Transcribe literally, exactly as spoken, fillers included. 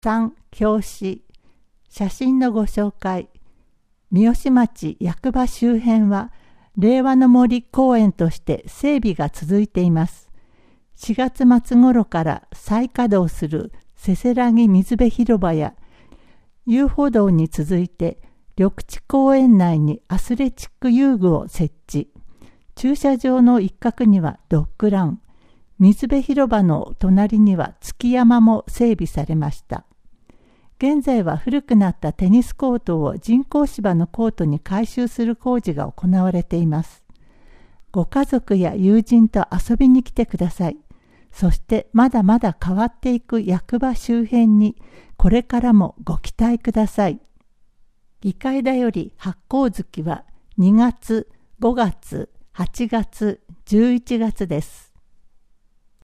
さん、表紙。写真のご紹介。三芳町役場周辺は令和の森公園として整備が続いています。しがつ末頃から再稼働するせせらぎ水辺広場や遊歩道に続いて緑地公園内にアスレチック遊具を設置。駐車場の一角にはドッグラン。水辺広場の隣には築山も整備されました。現在は古くなったテニスコートを人工芝のコートに改修する工事が行われています。ご家族や友人と遊びに来てください。そしてまだまだ変わっていく役場周辺にこれからもご期待ください。議会だより発行月はにがつ、ごがつ、はちがつ、じゅういちがつです。